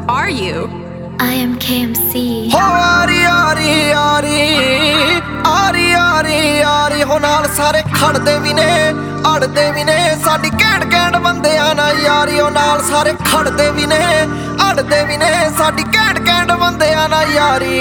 are you? I am KMC. हो आरी आरी आरी आरी आरी आरी हो नाल सारे खड़दे भी ने अड़दे भी ने साडी घैंट घैंट बंदियां ना यारी हो नाल सारे खड़दे भी ने अड़दे भी ने साडी घैंट घैंट बंदियां ना यारी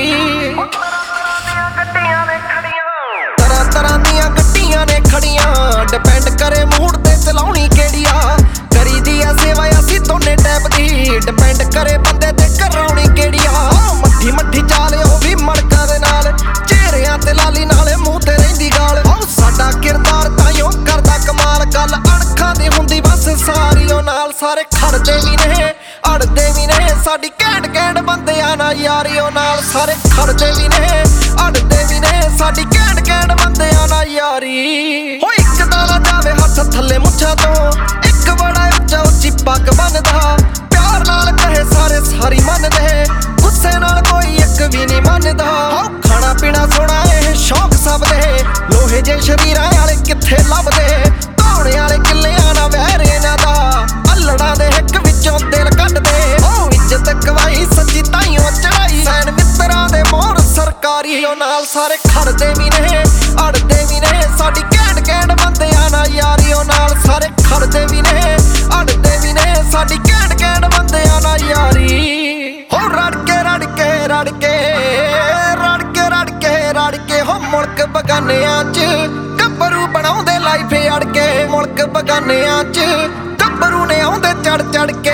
तरह तरह दियां गड्डियां ने खड़ियां डिपेंड करे मूड ते चलाउणी केड़िया करी दी आ सेवा असी दोने टैप दी डिपेंड करे बंदे ते कराउणी केड़िया मट्ठी मट्ठी चाल ओ भी मड़का दे नाल चेहरियां ते लाली नाले मूंह ते रहिंदी गाल साडा किरदार ताइयों करदा कमाल गल अणखां दी हुंदी बस सारी ओ नाल सारे खड़दे भी ने अड़दे भी ने साडी घैंट घैंट बंदियां ना यारी ओ नाल सारे खड़दे भी ने अड़दे भी ने साडी घैंट घैंट बंदियां ना यारी हो इक दाना जावे हत्थ थल्ले मुੱਛਾਂ ਤੋਂ ਇੱਕ बड़ा ਉੱਚਾ ਉੱਚੀ ਪੱਗ ਬੰਨਦਾ ਪਿਆਰ ਨਾਲ ਕਹੇ ਸਾਰੇ ਸਾਰੀ ਮੰਨਦੇ ਗੁੱਸੇ ਨਾਲ ਕੋਈ ਇੱਕ ਵੀ ਨਹੀਂ ਮੰਨਦਾ ਖਾਣਾ ਪੀਣਾ ਸੋਣਾ ਇਹ ਸ਼ੌਕ ਸਭ ਦੇ ਲੋਹੇ ਜੇ ਸ਼ਰੀਰਾਂ ਵਾਲੇ ਕਿੱਥੇ ਲੱਭਦੇ ਧੌਣੇ ਵਾਲੇ ਕਿੱਲਿਆਂ ਨਾਲ ਵਹਿਰ ਇਹਨਾਂ ਦਾ ਅੱਲੜਾਂ ਦੇ ਹਿੱਕ ਵਿੱਚੋਂ ਦਿਲ ਕੱਢਦੇ ਇੱਜ਼ਤ ਕਵਾਈ ਸੱਚੀ ਤਾਈਓ ਚੜਾਈ ਸੈਨ ਮਿੱਤਰਾਂ ਦੇ ਮੋਹਰ ਸਰਕਾਰੀ ਉਹ ਨਾਲ ਸਾਰੇ ਖੜਦੇ ਵੀ ਨੇ ਅੜਦੇ ਵੀ ਨੇ ਸਾਡੀ ਘੈਂਟ ਘੈਂਟ ਬੰਦਿਆਂ ਨਾਲ ਯਾਰੀ ਉਹ ਨਾਲ ਸਾਰੇ ਖੜਦੇ ਵੀ ਨੇ ਅੜਦੇ ਵੀ ਨੇ ਸਾਡੀ ਘੈਂਟ ਘੈਂਟ ਬੰਦਿਆਂ ਨਾਲ ਯਾਰੀ ਹੋ ਰੜ ਕੇ ਰੜ ਕੇ ਰੜ ਕੇ ਰੜ ਕੇ ਰੜ ਕੇ ਰੜ ਕੇ ਹੋ ਮੁਲਕ ਬਗਾਨਿਆਂ 'ਚ ਗੱਭਰੂ ਬਣਾਉਂਦੇ ਲਾਈਫ ਅੜ ਕੇ ਮੁਲਕ ਬਗਾਨਿਆਂ 'ਚ ਗੱਭਰੂ ਨੇ ਆਉਂਦੇ ਚੜ ਚੜ ਕੇ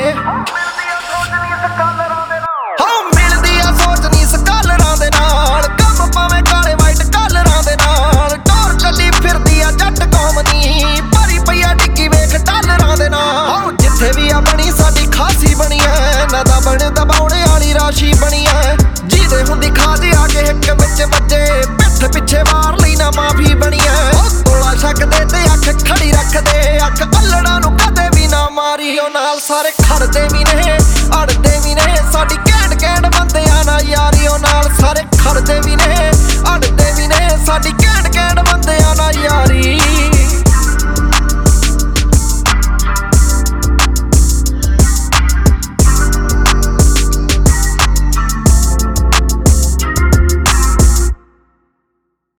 ਬਣੀ ਸਾਡੀ ਖਾਸੀ ਬਣੀ ਐ ਨਾ ਦਾ ਬਣ ਦਬਾਉਣੇ ਵਾਲੀ ਰਾਸ਼ੀ ਬਣੀ ਐ ਜਿਹਦੇ ਹੁੰਦੀ ਖਾਜ ਆ ਕੇ ਇੱਕ ਵਿੱਚ ਵੱਜੇ ਪਿੱਠ ਪਿੱਛੇ ਮਾਰ ਲਈ ਨਾ ਮਾਫੀ ਬਣੀ ਐ ਤੋਲਾ ਛੱਕਦੇ ਤੇ ਅੱਖ ਖੜੀ ਰੱਖਦੇ ਅੱਖ ਅੱਲੜਾਂ ਨੂੰ ਕਦੇ ਵੀ ਨਾ ਮਾਰੀ ਉਹ ਨਾਲ ਸਾਰੇ ਖੜਦੇ ਵੀ ਨੇ